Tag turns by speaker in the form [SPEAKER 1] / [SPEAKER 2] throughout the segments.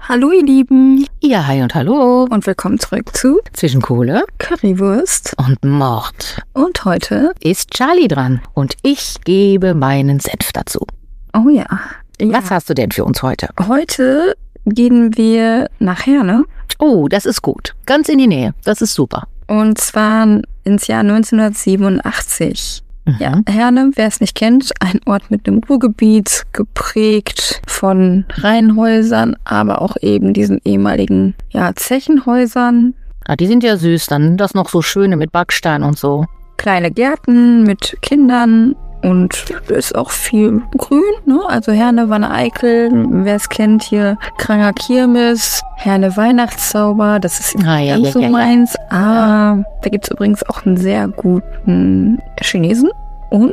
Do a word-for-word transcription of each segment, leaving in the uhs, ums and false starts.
[SPEAKER 1] Hallo ihr Lieben.
[SPEAKER 2] Ja, hi und hallo.
[SPEAKER 1] Und willkommen zurück zu
[SPEAKER 2] Zwischen Kohle,
[SPEAKER 1] Currywurst
[SPEAKER 2] und Mord.
[SPEAKER 1] Und heute
[SPEAKER 2] ist Charlie dran und ich gebe meinen Senf dazu.
[SPEAKER 1] Oh ja. ja.
[SPEAKER 2] Was hast du denn für uns heute?
[SPEAKER 1] Heute gehen wir nach Herne.
[SPEAKER 2] Oh, das ist gut. Ganz in die Nähe. Das ist super.
[SPEAKER 1] Und zwar ins Jahr neunzehnhundertsiebenundachtzig.
[SPEAKER 2] Mhm.
[SPEAKER 1] Ja, Herne, wer es nicht kennt, ein Ort mit einem Ruhrgebiet, geprägt von Reihenhäusern, aber auch eben diesen ehemaligen ja, Zechenhäusern.
[SPEAKER 2] Ah, die sind ja süß, dann das noch so schöne mit Backstein und so.
[SPEAKER 1] Kleine Gärten mit Kindern und ist auch viel grün, ne? Also Herne, Wanne-Eickel, wer es kennt hier, Kranger Kirmes, Herne Weihnachtszauber, das ist
[SPEAKER 2] ah, ja,
[SPEAKER 1] ganz
[SPEAKER 2] ja,
[SPEAKER 1] so
[SPEAKER 2] ja,
[SPEAKER 1] meins. Ja. Ah, da gibt es übrigens auch einen sehr guten Chinesen und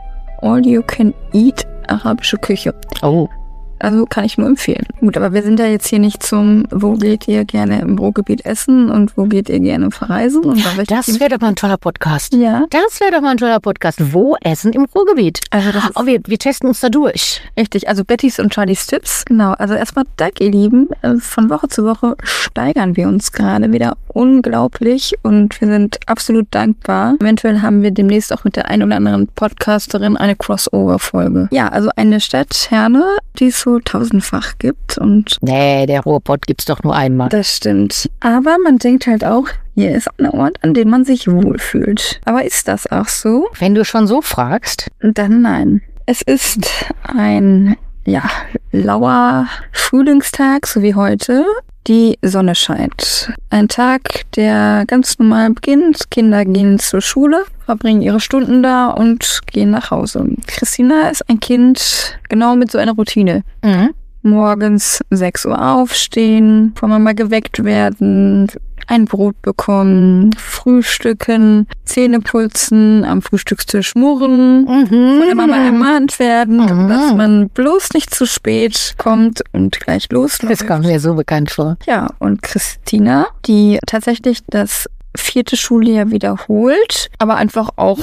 [SPEAKER 1] All-You-Can-Eat arabische Küche.
[SPEAKER 2] Oh.
[SPEAKER 1] Also kann ich nur empfehlen. Gut, aber wir sind ja jetzt hier nicht zum, wo geht ihr gerne im Ruhrgebiet essen und wo geht ihr gerne verreisen? Und
[SPEAKER 2] das wäre doch mal ein toller Podcast.
[SPEAKER 1] Ja.
[SPEAKER 2] Das wäre doch mal ein toller Podcast. Wo essen im Ruhrgebiet?
[SPEAKER 1] Also das
[SPEAKER 2] oh, wir, wir testen uns da durch.
[SPEAKER 1] Richtig, also Bettys und Charlies Tipps. Genau, also erstmal Dank, ihr Lieben. Von Woche zu Woche steigern wir uns gerade wieder unglaublich und wir sind absolut dankbar. Eventuell haben wir demnächst auch mit der ein oder anderen Podcasterin eine Crossover-Folge. Ja, also eine Stadt, Herne, die es so tausendfach gibt und...
[SPEAKER 2] Nee, der Ruhrpott gibt's doch nur einmal.
[SPEAKER 1] Das stimmt. Aber man denkt halt auch, hier ist ein Ort, an dem man sich wohlfühlt. Aber ist das auch so?
[SPEAKER 2] Wenn du schon so fragst.
[SPEAKER 1] Dann nein. Es ist ein, ja, lauer Frühlingstag, so wie heute. Die Sonne scheint. Ein Tag, der ganz normal beginnt. Kinder gehen zur Schule, verbringen ihre Stunden da und gehen nach Hause. Christina ist ein Kind genau mit so einer Routine.
[SPEAKER 2] Mhm.
[SPEAKER 1] Morgens sechs Uhr aufstehen, von Mama geweckt werden, ein Brot bekommen, frühstücken, Zähne putzen, am Frühstückstisch murren,
[SPEAKER 2] mhm.
[SPEAKER 1] von der Mama ermahnt werden,
[SPEAKER 2] mhm.
[SPEAKER 1] dass man bloß nicht zu spät kommt und gleich losläuft.
[SPEAKER 2] Das kommt mir so bekannt vor.
[SPEAKER 1] Ja, und Christina, die tatsächlich das vierte Schuljahr wiederholt, aber einfach auch,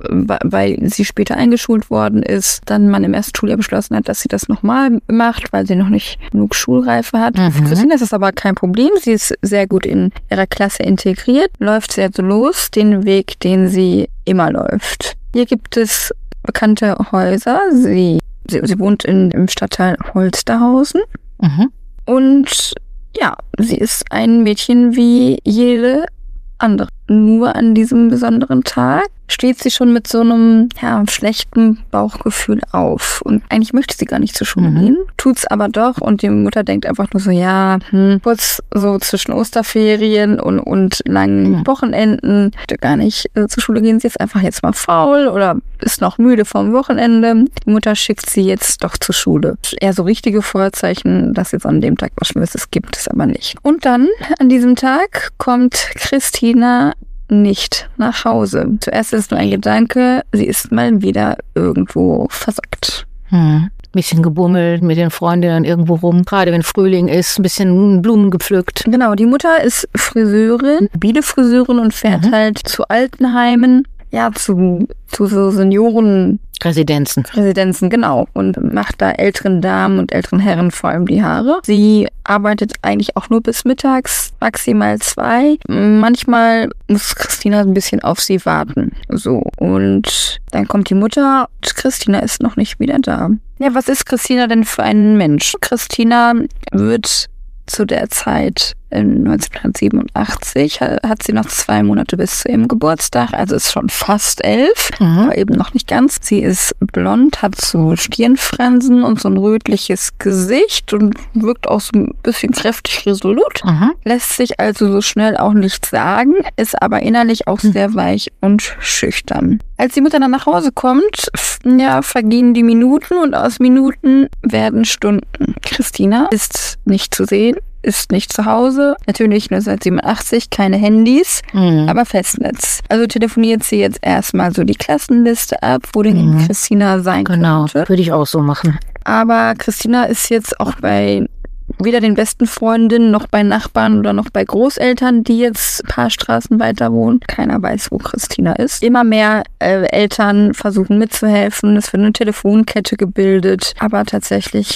[SPEAKER 1] weil sie später eingeschult worden ist, dann man im ersten Schuljahr beschlossen hat, dass sie das nochmal macht, weil sie noch nicht genug Schulreife hat.
[SPEAKER 2] Mhm.
[SPEAKER 1] Für Christina ist das aber kein Problem. Sie ist sehr gut in ihrer Klasse integriert, läuft sehr so los, den Weg, den sie immer läuft. Hier gibt es bekannte Häuser. Sie, sie, sie wohnt in, im Stadtteil Holsterhausen.
[SPEAKER 2] Mhm.
[SPEAKER 1] Und ja, sie ist ein Mädchen wie jede andere. Nur an diesem besonderen Tag steht sie schon mit so einem ja, schlechten Bauchgefühl auf. Und eigentlich möchte sie gar nicht zur Schule
[SPEAKER 2] mhm.
[SPEAKER 1] gehen, tut's aber doch. Und die Mutter denkt einfach nur so, ja, hm, kurz so zwischen Osterferien und, und langen mhm. Wochenenden, möchte gar nicht äh, zur Schule gehen. Sie ist einfach jetzt mal faul oder ist noch müde vom Wochenende. Die Mutter schickt sie jetzt doch zur Schule. Eher so richtige Vorzeichen, dass jetzt an dem Tag was Schlimmes gibt es aber nicht. Und dann, an diesem Tag, kommt Christina nicht nach Hause. Zuerst ist nur ein Gedanke, sie ist mal wieder irgendwo versackt.
[SPEAKER 2] Hm. Bisschen gebummelt mit den Freundinnen irgendwo rum, gerade wenn Frühling ist, ein bisschen Blumen gepflückt.
[SPEAKER 1] Genau, die Mutter ist Friseurin, Bielefriseurin und fährt mhm. halt zu Altenheimen, ja, zu, zu so Senioren...
[SPEAKER 2] Residenzen.
[SPEAKER 1] Residenzen, genau. Und macht da älteren Damen und älteren Herren vor allem die Haare. Sie arbeitet eigentlich auch nur bis mittags, maximal zwei. Manchmal muss Christina ein bisschen auf sie warten. So. Und dann kommt die Mutter und Christina ist noch nicht wieder da. Ja, was ist Christina denn für ein Mensch? Christina wird zu der Zeit in neunzehnhundertsiebenundachtzig hat sie noch zwei Monate bis zu ihrem Geburtstag, also ist schon fast elf, mhm. aber eben noch nicht ganz. Sie ist blond, hat so Stirnfransen und so ein rötliches Gesicht und wirkt auch so ein bisschen kräftig resolut. Mhm. Lässt sich also so schnell auch nichts sagen, ist aber innerlich auch mhm. sehr weich und schüchtern. Als die Mutter dann nach Hause kommt, ja, vergehen die Minuten und aus Minuten werden Stunden. Christina ist nicht zu sehen, ist nicht zu Hause. Natürlich neunzehnhundertsiebenundachtzig, keine Handys, mhm. aber Festnetz. Also telefoniert sie jetzt erstmal so die Klassenliste ab, wo denn mhm. Christina sein
[SPEAKER 2] genau,
[SPEAKER 1] könnte.
[SPEAKER 2] Genau, würde ich auch so machen.
[SPEAKER 1] Aber Christina ist jetzt auch bei weder den besten Freundinnen noch bei Nachbarn oder noch bei Großeltern, die jetzt ein paar Straßen weiter wohnen. Keiner weiß, wo Christina ist. Immer mehr äh, Eltern versuchen mitzuhelfen. Es wird eine Telefonkette gebildet. Aber tatsächlich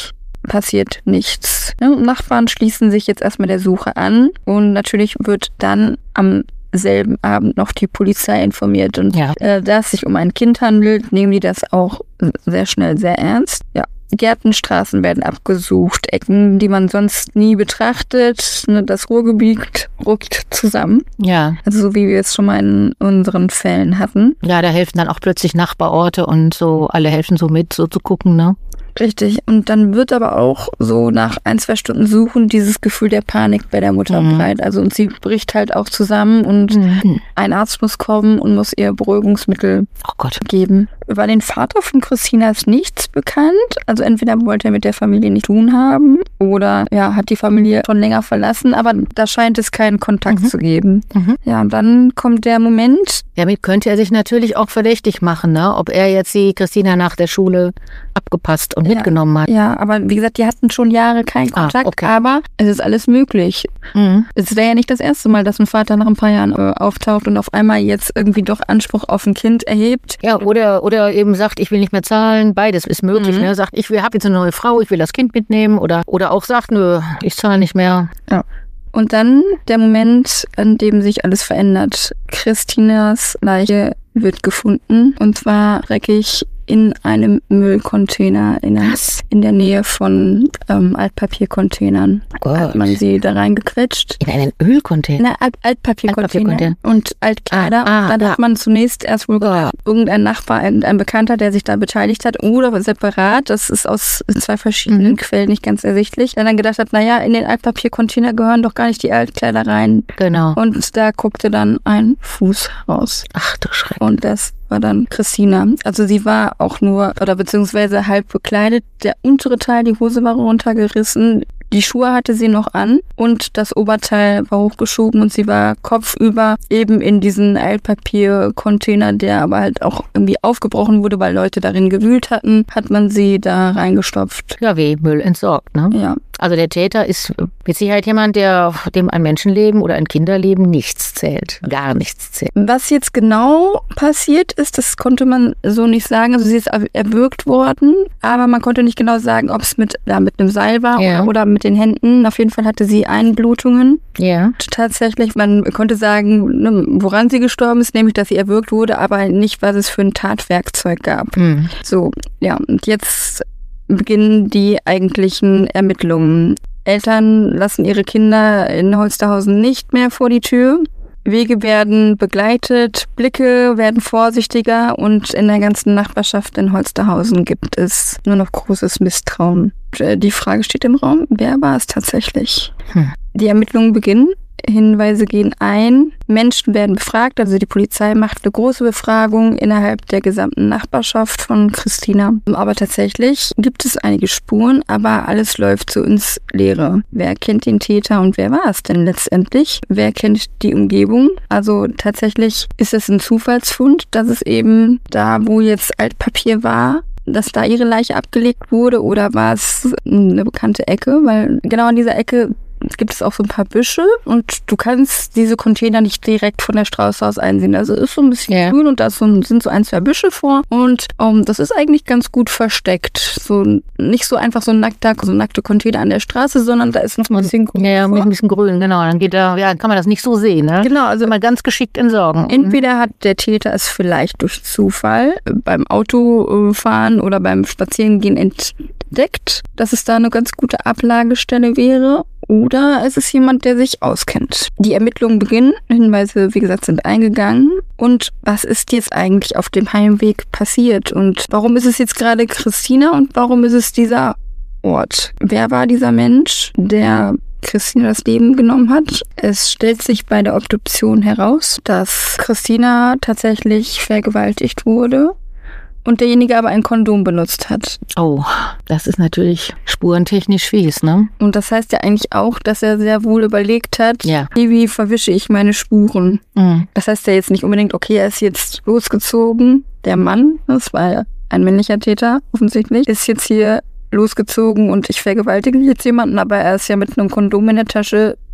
[SPEAKER 1] passiert nichts. Ne? Nachbarn schließen sich jetzt erstmal der Suche an und natürlich wird dann am selben Abend noch die Polizei informiert. Und
[SPEAKER 2] ja.
[SPEAKER 1] äh, da es sich um ein Kind handelt, nehmen die das auch sehr schnell sehr ernst. Ja. Gärten, Straßen werden abgesucht, Ecken, die man sonst nie betrachtet. Ne, das Ruhrgebiet rückt zusammen.
[SPEAKER 2] Ja.
[SPEAKER 1] Also so wie wir es schon mal in unseren Fällen hatten.
[SPEAKER 2] Ja, da helfen dann auch plötzlich Nachbarorte und so, alle helfen so mit, so zu gucken, ne?
[SPEAKER 1] Richtig. Und dann wird aber auch so nach ein, zwei Stunden Suchen dieses Gefühl der Panik bei der Mutter
[SPEAKER 2] mhm.
[SPEAKER 1] breit. Also und sie bricht halt auch zusammen und mhm. ein Arzt muss kommen und muss ihr Beruhigungsmittel
[SPEAKER 2] oh Gott.
[SPEAKER 1] geben. Über den Vater von Christina ist nichts bekannt. Also entweder wollte er mit der Familie nicht tun haben oder ja, hat die Familie schon länger verlassen, aber da scheint es keinen Kontakt mhm. zu geben. Mhm. Ja, und dann kommt der Moment.
[SPEAKER 2] Damit könnte er sich natürlich auch verdächtig machen, ne? Ob er jetzt die Christina nach der Schule abgepasst und
[SPEAKER 1] ja,
[SPEAKER 2] mitgenommen hat.
[SPEAKER 1] Ja, aber wie gesagt, die hatten schon Jahre keinen Kontakt, ah, okay. aber es ist alles möglich. Mhm. Es wäre ja nicht das erste Mal, dass ein Vater nach ein paar Jahren äh, auftaucht und auf einmal jetzt irgendwie doch Anspruch auf ein Kind erhebt.
[SPEAKER 2] Ja, oder oder eben sagt, ich will nicht mehr zahlen. Beides ist möglich. Mhm. Ne? Sagt, ich habe jetzt eine neue Frau, ich will das Kind mitnehmen. Oder, oder auch sagt, nö, ich zahle nicht mehr.
[SPEAKER 1] Ja. Und dann der Moment, an dem sich alles verändert. Christinas Leiche wird gefunden und zwar dreckig in einem Müllcontainer in der, in der Nähe von ähm, Altpapiercontainern.
[SPEAKER 2] Gott.
[SPEAKER 1] Hat man sie da reingequetscht.
[SPEAKER 2] In einen Ölcontainer?
[SPEAKER 1] In Alt Altpapiercontainer Altpapier und Altkleider.
[SPEAKER 2] Ah, ah,
[SPEAKER 1] da
[SPEAKER 2] ah.
[SPEAKER 1] hat man zunächst erst wohl oh. irgendein Nachbar, ein, ein Bekannter, der sich da beteiligt hat oder separat. Das ist aus zwei verschiedenen mhm. Quellen nicht ganz ersichtlich. Der dann gedacht hat, naja, in den Altpapiercontainer gehören doch gar nicht die Altkleider rein.
[SPEAKER 2] Genau.
[SPEAKER 1] Und da guckte dann ein Fuß raus.
[SPEAKER 2] Ach du Schreck.
[SPEAKER 1] Und das war dann Christina. Also sie war auch nur, oder beziehungsweise halb bekleidet. Der untere Teil, die Hose war runtergerissen. Die Schuhe hatte sie noch an und das Oberteil war hochgeschoben und sie war kopfüber eben in diesen Altpapiercontainer, der aber halt auch irgendwie aufgebrochen wurde, weil Leute darin gewühlt hatten, hat man sie da reingestopft.
[SPEAKER 2] Ja, wie Müll entsorgt, ne?
[SPEAKER 1] Ja.
[SPEAKER 2] Also der Täter ist mit Sicherheit jemand, der dem ein Menschenleben oder ein Kinderleben nichts zählt. Gar nichts zählt.
[SPEAKER 1] Was jetzt genau passiert ist, das konnte man so nicht sagen. Also sie ist erwürgt worden, aber man konnte nicht genau sagen, ob es mit, ja, mit einem Seil war ja. oder, oder mit den Händen. Auf jeden Fall hatte sie Einblutungen.
[SPEAKER 2] Ja.
[SPEAKER 1] Tatsächlich, man konnte sagen, ne, woran sie gestorben ist, nämlich, dass sie erwürgt wurde, aber nicht, was es für ein Tatwerkzeug gab. Mhm. So, ja, und jetzt beginnen die eigentlichen Ermittlungen. Eltern lassen ihre Kinder in Holsterhausen nicht mehr vor die Tür. Wege werden begleitet, Blicke werden vorsichtiger und in der ganzen Nachbarschaft in Holsterhausen gibt es nur noch großes Misstrauen. Die Frage steht im Raum, wer war es tatsächlich? Hm. Die Ermittlungen beginnen. Hinweise gehen ein, Menschen werden befragt, also die Polizei macht eine große Befragung innerhalb der gesamten Nachbarschaft von Christina. Aber tatsächlich gibt es einige Spuren, aber alles läuft so ins Leere. Wer kennt den Täter und wer war es denn letztendlich? Wer kennt die Umgebung? Also tatsächlich ist es ein Zufallsfund, dass es eben da, wo jetzt Altpapier war, dass da ihre Leiche abgelegt wurde, oder war es eine bekannte Ecke? Weil genau an dieser Ecke gibt es auch so ein paar Büsche und du kannst diese Container nicht direkt von der Straße aus einsehen. Also ist so ein bisschen yeah. grün und da so, sind so ein, zwei Büsche vor und um, das ist eigentlich ganz gut versteckt. So nicht so einfach so ein nackter, so nackte Container an der Straße, sondern da ist noch ein bisschen grün.
[SPEAKER 2] Ja, ja, ein bisschen grün, genau. Dann geht da, ja, kann man das nicht so sehen, ne?
[SPEAKER 1] Genau, also
[SPEAKER 2] mal ganz geschickt entsorgen.
[SPEAKER 1] Entweder hat der Täter es vielleicht durch Zufall beim Autofahren oder beim Spazierengehen entdeckt, dass es da eine ganz gute Ablagestelle wäre. Oder es ist jemand, der sich auskennt. Die Ermittlungen beginnen, Hinweise, wie gesagt, sind eingegangen. Und was ist jetzt eigentlich auf dem Heimweg passiert? Und warum ist es jetzt gerade Christina und warum ist es dieser Ort? Wer war dieser Mensch, der Christina das Leben genommen hat? Es stellt sich bei der Obduktion heraus, dass Christina tatsächlich vergewaltigt wurde. Und derjenige aber ein Kondom benutzt hat.
[SPEAKER 2] Oh, das ist natürlich spurentechnisch fies, ne?
[SPEAKER 1] Und das heißt ja eigentlich auch, dass er sehr wohl überlegt hat,
[SPEAKER 2] ja.
[SPEAKER 1] wie verwische ich meine Spuren. Mhm. Das heißt ja jetzt nicht unbedingt, okay, er ist jetzt losgezogen. Der Mann, das war ja ein männlicher Täter offensichtlich, ist jetzt hier losgezogen und ich vergewaltige jetzt jemanden, aber er ist ja mit einem Kondom in der Tasche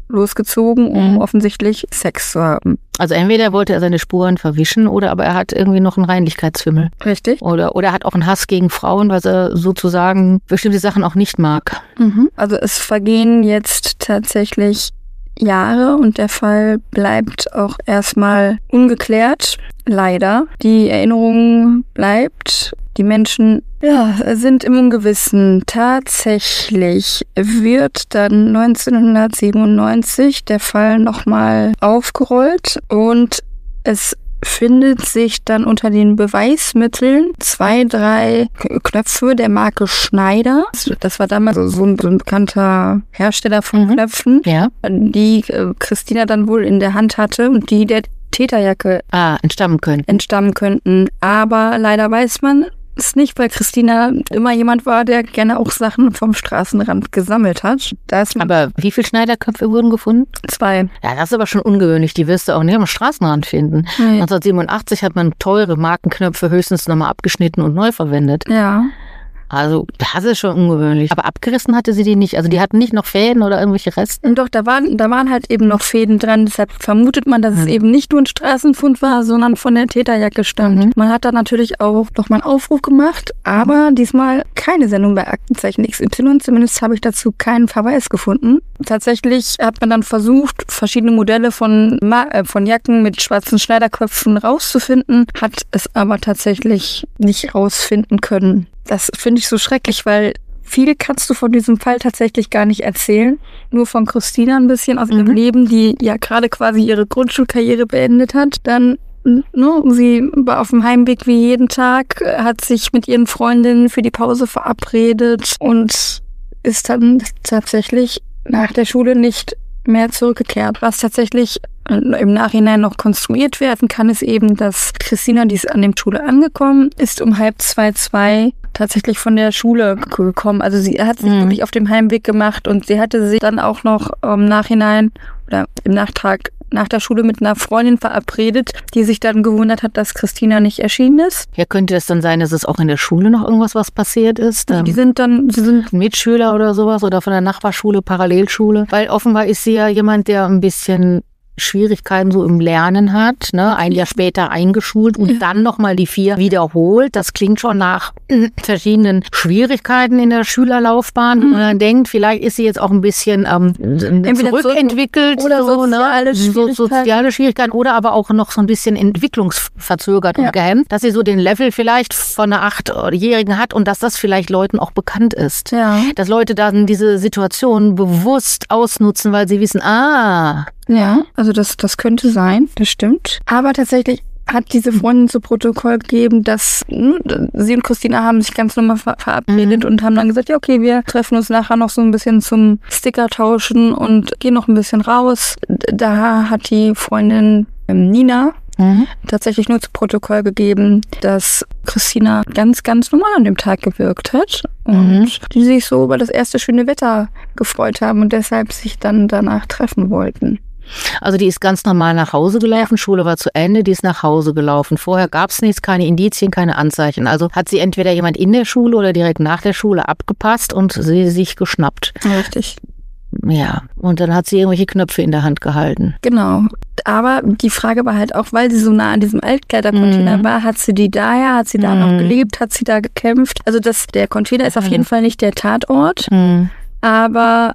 [SPEAKER 1] losgezogen, um
[SPEAKER 2] Mhm.
[SPEAKER 1] offensichtlich Sex zu haben.
[SPEAKER 2] Also entweder wollte er seine Spuren verwischen oder aber er hat irgendwie noch einen Reinlichkeitsfimmel.
[SPEAKER 1] Richtig?
[SPEAKER 2] Oder, oder er hat auch einen Hass gegen Frauen, weil er sozusagen bestimmte Sachen auch nicht mag.
[SPEAKER 1] Mhm. Also es vergehen jetzt tatsächlich Jahre und der Fall bleibt auch erstmal ungeklärt. Leider. Die Erinnerung bleibt. Die Menschen ja, sind im Ungewissen. Tatsächlich wird dann neunzehnhundertsiebenundneunzig der Fall nochmal aufgerollt und es findet sich dann unter den Beweismitteln zwei, drei Knöpfe der Marke Schneider. Das war damals so ein, so ein bekannter Hersteller von
[SPEAKER 2] Mhm.
[SPEAKER 1] Knöpfen,
[SPEAKER 2] Ja.
[SPEAKER 1] die äh, Christina dann wohl in der Hand hatte und die der Täterjacke
[SPEAKER 2] Ah, entstammen können.
[SPEAKER 1] entstammen könnten. Aber leider weiß man es nicht, weil Christina immer jemand war, der gerne auch Sachen vom Straßenrand gesammelt hat. Da ist
[SPEAKER 2] Aber wie viele Schneiderköpfe wurden gefunden?
[SPEAKER 1] zwei.
[SPEAKER 2] Ja, das ist aber schon ungewöhnlich. Die wirst du auch nicht am Straßenrand finden.
[SPEAKER 1] Nee.
[SPEAKER 2] neunzehnhundertsiebenundachtzig hat man teure Markenknöpfe höchstens nochmal abgeschnitten und neu verwendet.
[SPEAKER 1] Ja.
[SPEAKER 2] Also das ist schon ungewöhnlich. Aber abgerissen hatte sie die nicht. Also die hatten nicht noch Fäden oder irgendwelche Reste.
[SPEAKER 1] Und doch, da waren, da waren halt eben noch Fäden dran. Deshalb vermutet man, dass es
[SPEAKER 2] Mhm.
[SPEAKER 1] eben nicht nur ein Straßenfund war, sondern von der Täterjacke stammt.
[SPEAKER 2] Mhm.
[SPEAKER 1] Man hat da natürlich auch noch mal einen Aufruf gemacht, aber diesmal keine Sendung bei Aktenzeichen X Y. Zumindest habe ich dazu keinen Verweis gefunden. Tatsächlich hat man dann versucht, verschiedene Modelle von, Ma- äh, von Jacken mit schwarzen Schneiderköpfen rauszufinden, hat es aber tatsächlich nicht rausfinden können. Das finde ich so schrecklich, weil viel kannst du von diesem Fall tatsächlich gar nicht erzählen. Nur von Christina ein bisschen aus ihrem
[SPEAKER 2] Mhm.
[SPEAKER 1] Leben, die ja gerade quasi ihre Grundschulkarriere beendet hat. Dann, ne, sie war auf dem Heimweg wie jeden Tag, hat sich mit ihren Freundinnen für die Pause verabredet und ist dann tatsächlich nach der Schule nicht mehr zurückgekehrt. Was tatsächlich im Nachhinein noch konstruiert werden kann, ist eben, dass Christina, die ist an der Schule angekommen, ist um halb zwei, zwei tatsächlich von der Schule gekommen. Also sie hat sich
[SPEAKER 2] Mhm.
[SPEAKER 1] wirklich auf dem Heimweg gemacht und sie hatte sich dann auch noch im Nachhinein oder im Nachtrag nach der Schule mit einer Freundin verabredet, die sich dann gewundert hat, dass Christina nicht erschienen ist.
[SPEAKER 2] Ja, könnte es dann sein, dass es auch in der Schule noch irgendwas was passiert ist?
[SPEAKER 1] Die
[SPEAKER 2] Ähm,
[SPEAKER 1] sind dann, sie sind
[SPEAKER 2] ein Mitschüler oder sowas oder von der Nachbarschule, Parallelschule? Weil offenbar ist sie ja jemand, der ein bisschen Schwierigkeiten so im Lernen hat, ne? Ein Jahr später eingeschult und dann nochmal die vier wiederholt. Das klingt schon nach äh, verschiedenen Schwierigkeiten in der Schülerlaufbahn. Und man denkt, vielleicht ist sie jetzt auch ein bisschen ähm,
[SPEAKER 1] Entweder
[SPEAKER 2] zurückentwickelt
[SPEAKER 1] oder
[SPEAKER 2] so,
[SPEAKER 1] soziale
[SPEAKER 2] ne? So,
[SPEAKER 1] Schwierigkeiten.
[SPEAKER 2] soziale Schwierigkeiten oder aber auch noch so ein bisschen entwicklungsverzögert
[SPEAKER 1] Ja.
[SPEAKER 2] und gehemmt, dass sie so den Level vielleicht von einer Achtjährigen hat und dass das vielleicht Leuten auch bekannt ist.
[SPEAKER 1] ja.
[SPEAKER 2] Dass Leute dann diese Situation bewusst ausnutzen, weil sie wissen, ah,
[SPEAKER 1] Ja, also das, das könnte sein, das stimmt. Aber tatsächlich hat diese Freundin zu Protokoll gegeben, dass hm, sie und Christina haben sich ganz normal ver verabredet
[SPEAKER 2] Mhm.
[SPEAKER 1] und haben dann gesagt, ja okay, wir treffen uns nachher noch so ein bisschen zum Sticker tauschen und gehen noch ein bisschen raus. Da hat die Freundin ähm, Nina
[SPEAKER 2] mhm.
[SPEAKER 1] tatsächlich nur zu Protokoll gegeben, dass Christina ganz, ganz normal an dem Tag gewirkt hat und
[SPEAKER 2] Mhm.
[SPEAKER 1] die sich so über das erste schöne Wetter gefreut haben und deshalb sich dann danach treffen wollten.
[SPEAKER 2] Also die ist ganz normal nach Hause gelaufen, Schule war zu Ende, die ist nach Hause gelaufen. Vorher gab es nichts, keine Indizien, keine Anzeichen. Also hat sie entweder jemand in der Schule oder direkt nach der Schule abgepasst und sie sich geschnappt.
[SPEAKER 1] Richtig.
[SPEAKER 2] Ja, und dann hat sie irgendwelche Knöpfe in der Hand gehalten.
[SPEAKER 1] Genau. Aber die Frage war halt auch, weil sie so nah an diesem Altkleidercontainer
[SPEAKER 2] Mhm.
[SPEAKER 1] war, hat sie die daher, hat sie da
[SPEAKER 2] Mhm.
[SPEAKER 1] noch gelebt, hat sie da gekämpft? Also das, der Container ist auf
[SPEAKER 2] Mhm.
[SPEAKER 1] jeden Fall nicht der Tatort,
[SPEAKER 2] Mhm.
[SPEAKER 1] aber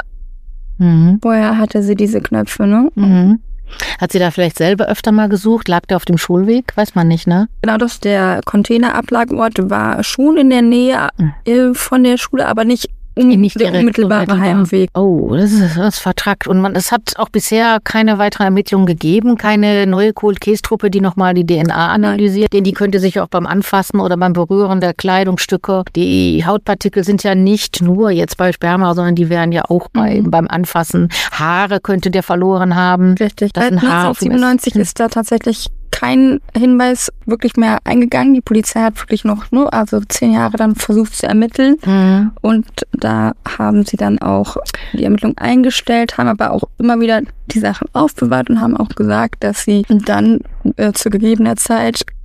[SPEAKER 2] Mhm.
[SPEAKER 1] woher hatte sie diese Knöpfe, ne?
[SPEAKER 2] Mhm. Hat sie da vielleicht selber öfter mal gesucht? Lag der auf dem Schulweg? Weiß man nicht, ne?
[SPEAKER 1] Genau, das, der Containerablageort war schon in der Nähe
[SPEAKER 2] Mhm.
[SPEAKER 1] äh, von der Schule, aber nicht um
[SPEAKER 2] Nicht
[SPEAKER 1] der
[SPEAKER 2] direkt
[SPEAKER 1] unmittelbare
[SPEAKER 2] unmittelbar.
[SPEAKER 1] Heimweg.
[SPEAKER 2] Oh, das ist, das ist vertrackt. Und man, es hat auch bisher keine weiteren Ermittlungen gegeben, keine neue Cold-Case-Truppe, die nochmal die D N A analysiert. Denn die könnte sich auch beim Anfassen oder beim Berühren der Kleidungsstücke, die Hautpartikel sind ja nicht nur jetzt bei Sperma, sondern die wären ja auch bei,
[SPEAKER 1] Mhm.
[SPEAKER 2] beim Anfassen. Haare könnte der verloren haben.
[SPEAKER 1] Richtig.
[SPEAKER 2] Das
[SPEAKER 1] Seit
[SPEAKER 2] ein Haar auf ihm ist.
[SPEAKER 1] neunzehnhundertsiebenundneunzig ist da tatsächlich kein Hinweis wirklich mehr eingegangen. Die Polizei hat wirklich noch nur, also zehn Jahre dann versucht zu ermitteln.
[SPEAKER 2] Mhm.
[SPEAKER 1] Und da haben sie dann auch die Ermittlung eingestellt, haben aber auch immer wieder die Sachen aufbewahrt und haben auch gesagt, dass sie dann äh, zu gegebener Zeit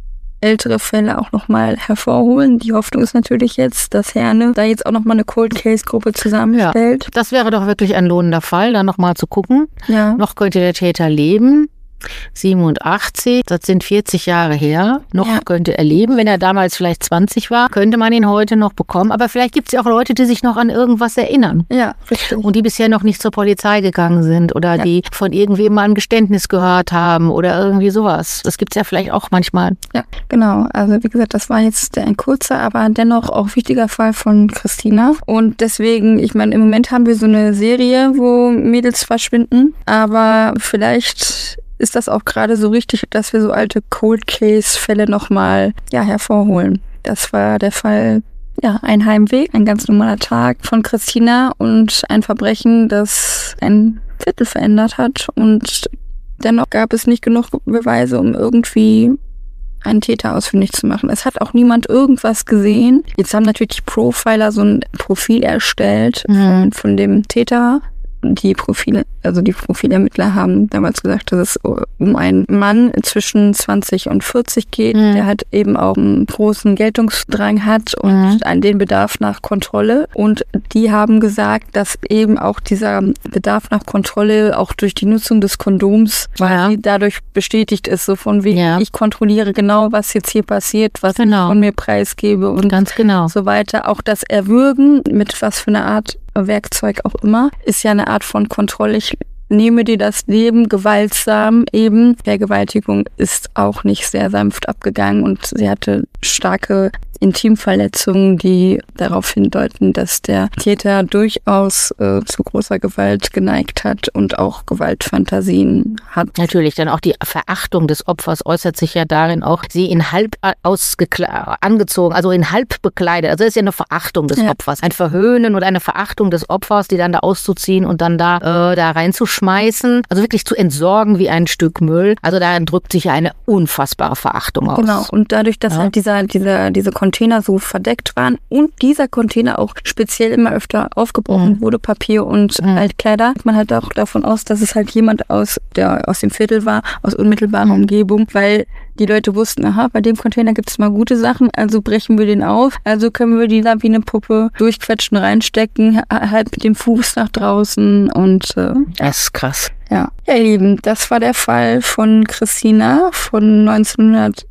[SPEAKER 1] ältere Fälle auch nochmal hervorholen. Die Hoffnung ist natürlich jetzt, dass Herne da jetzt auch nochmal eine Cold Case Gruppe zusammenstellt.
[SPEAKER 2] Ja, das wäre doch wirklich ein lohnender Fall, da nochmal zu gucken.
[SPEAKER 1] Ja.
[SPEAKER 2] Noch könnte der Täter leben. siebenundachtzig, das sind vierzig Jahre her. Noch ja. könnte er leben. Wenn er damals vielleicht zwanzig war, könnte man ihn heute noch bekommen. Aber vielleicht gibt es ja auch Leute, die sich noch an irgendwas erinnern.
[SPEAKER 1] Ja, richtig.
[SPEAKER 2] Und die bisher noch nicht zur Polizei gegangen sind oder ja. die von irgendwem mal ein Geständnis gehört haben oder irgendwie sowas. Das gibt es ja vielleicht auch manchmal.
[SPEAKER 1] Ja, genau. Also wie gesagt, das war jetzt ein kurzer, aber dennoch auch wichtiger Fall von Christina. Und deswegen, ich meine, im Moment haben wir so eine Serie, wo Mädels verschwinden. Aber vielleicht ist das auch gerade so richtig, dass wir so alte Cold-Case-Fälle nochmal ja, hervorholen. Das war der Fall, ja, ein Heimweg, ein ganz normaler Tag von Christina und ein Verbrechen, das ein Viertel verändert hat. Und dennoch gab es nicht genug Beweise, um irgendwie einen Täter ausfindig zu machen. Es hat auch niemand irgendwas gesehen. Jetzt haben natürlich die Profiler so ein Profil erstellt mhm. von, von dem Täter. Die Profile, also die Profilermittler haben damals gesagt, dass es um einen Mann zwischen zwanzig und vierzig geht, mhm. der halt eben auch einen großen Geltungsdrang hat und mhm. den Bedarf nach Kontrolle. Und die haben gesagt, dass eben auch dieser Bedarf nach Kontrolle auch durch die Nutzung des Kondoms ja. dadurch bestätigt ist, so von wie ja. ich kontrolliere genau, was jetzt hier passiert, was genau. ich von mir preisgebe und
[SPEAKER 2] ganz genau.
[SPEAKER 1] so weiter. Auch das Erwürgen, mit was für einer Art Werkzeug auch immer, ist ja eine Art von Kontrolle. Ich nehme dir das Leben gewaltsam eben. Vergewaltigung ist auch nicht sehr sanft abgegangen und sie hatte starke Intimverletzungen, die darauf hindeuten, dass der Täter durchaus äh, zu großer Gewalt geneigt hat und auch Gewaltfantasien hat.
[SPEAKER 2] Natürlich, dann auch die Verachtung des Opfers äußert sich ja darin auch, sie in halb ausgekle- angezogen, also in halb bekleidet. Also das ist ja eine Verachtung des ja. Opfers. Ein Verhöhnen oder eine Verachtung des Opfers, die dann da auszuziehen und dann da, äh, da reinzuschmeißen. Also wirklich zu entsorgen wie ein Stück Müll. Also da drückt sich ja eine unfassbare Verachtung aus.
[SPEAKER 1] Genau, und dadurch, dass ja. halt dieser, dieser, diese Container so verdeckt waren und dieser Container auch speziell immer öfter aufgebrochen mhm. wurde, Papier und mhm. Altkleider, geht man halt auch davon aus, dass es halt jemand aus der aus dem Viertel war, aus unmittelbarer Umgebung, weil die Leute wussten, aha, bei dem Container gibt es mal gute Sachen, also brechen wir den auf, also können wir die da wie eine Puppe durchquetschen, reinstecken, halt mit dem Fuß nach draußen und äh,
[SPEAKER 2] das ist krass.
[SPEAKER 1] Ja. Ja, ihr Lieben, das war der Fall von Christina von neunzehnhundertsiebenundachtzig.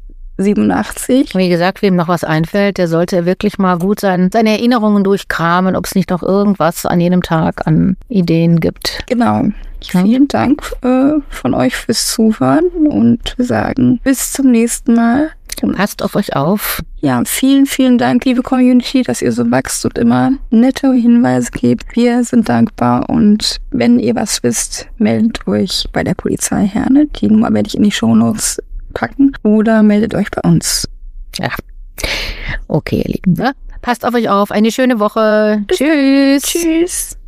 [SPEAKER 2] Wie gesagt, wem noch was einfällt, der sollte wirklich mal gut sein, seine Erinnerungen durchkramen, ob es nicht noch irgendwas an jedem Tag an Ideen gibt.
[SPEAKER 1] Genau. Vielen Dank äh, von euch fürs Zuhören und wir sagen bis zum nächsten Mal.
[SPEAKER 2] Passt auf euch auf.
[SPEAKER 1] Ja, vielen, vielen Dank, liebe Community, dass ihr so wächst und immer nette Hinweise gebt. Wir sind dankbar und wenn ihr was wisst, meldet euch bei der Polizei Herne. Die Nummer werde ich in die Shownotes packen oder meldet euch bei uns.
[SPEAKER 2] Ja. Okay, ihr Lieben, ne? Passt auf euch auf. Eine schöne Woche. Tschüss.
[SPEAKER 1] Tschüss.